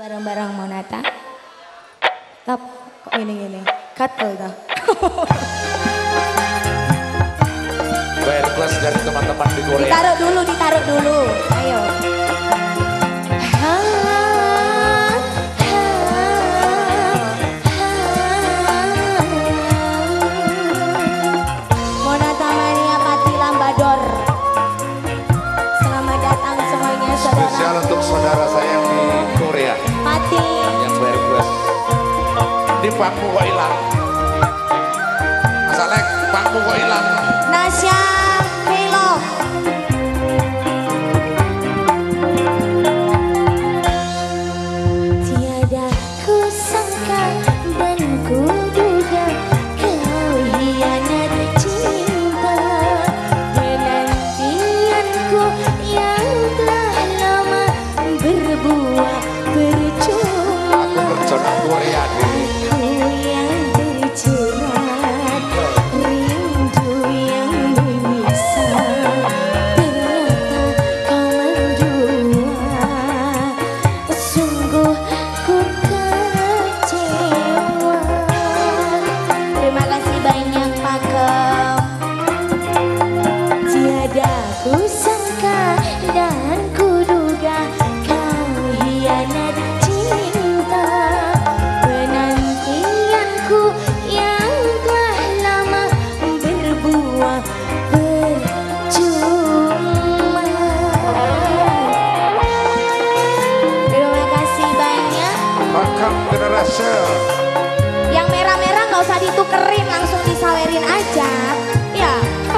bareng-bareng Monata. Tap, kok ini katel dah. Bayar kelas dari teman-teman di Korea. Ditaruh dulu. Ayo. Monata Mania Pati Lambador. Selamat datang semuanya saudara. Spesial untuk saudara saya yang di Korea. Pati. Yang bayar kelas. Di bangku kok hilang. Mas Alek, bangku kok hilang. Nasya Milo. Tiada ku sangka dan ku duga kau hianat cinta. Penantianku yang telah lama berbuah percuma. Aku berjodoh Korea nih. Yang merah-merah nggak usah ditukerin, langsung disawerin aja. Ya.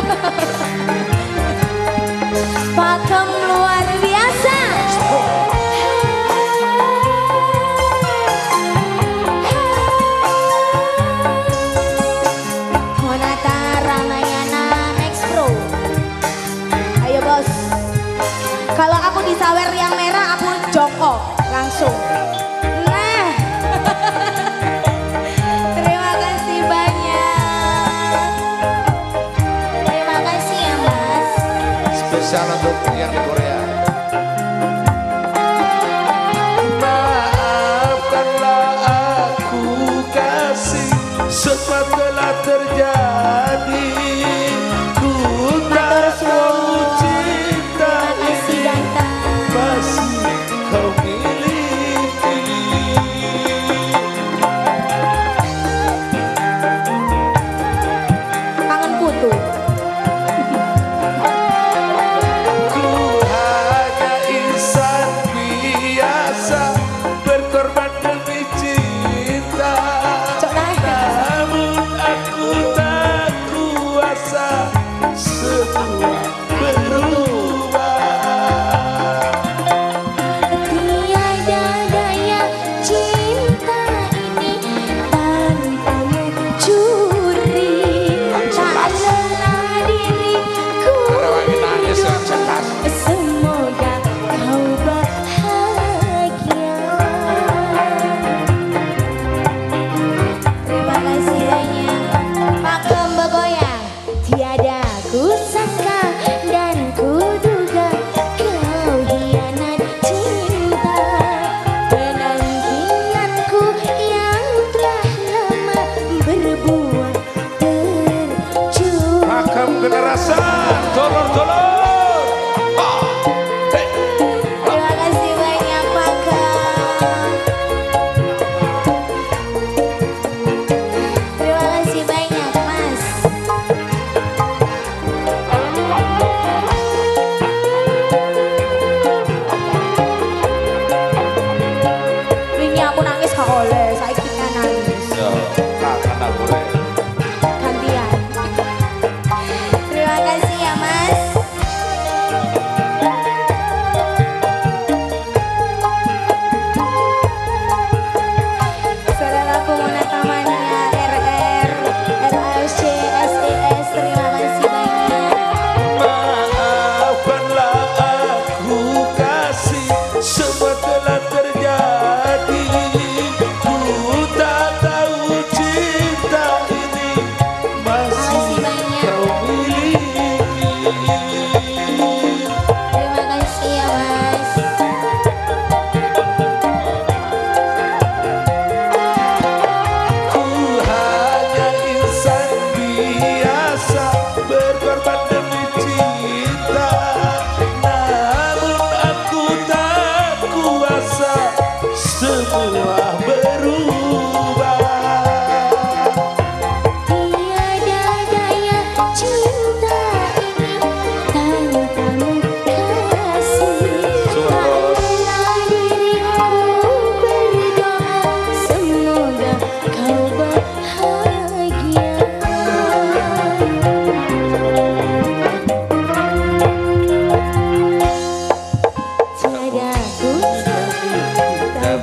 Pakem luar biasa. Monata Ramayana Max Pro. Ayo bos. Kalau aku disawer yang merah, aku Joko langsung. Spesial untuk yang di Korea. Maafkanlah aku kasih, semua telah terjadi. Ku tak tahu cinta ini masih kau miliki. Kangen putu. Semua telah terjadi.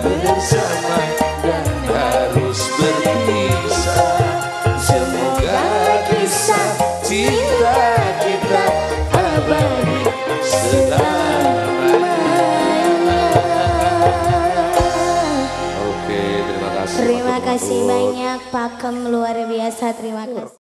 bersama dan harus berpisah. Semoga kisah cinta kita abadi selamanya. Oke, terima kasih. Terima kasih banyak Pakem, luar biasa, terima kasih.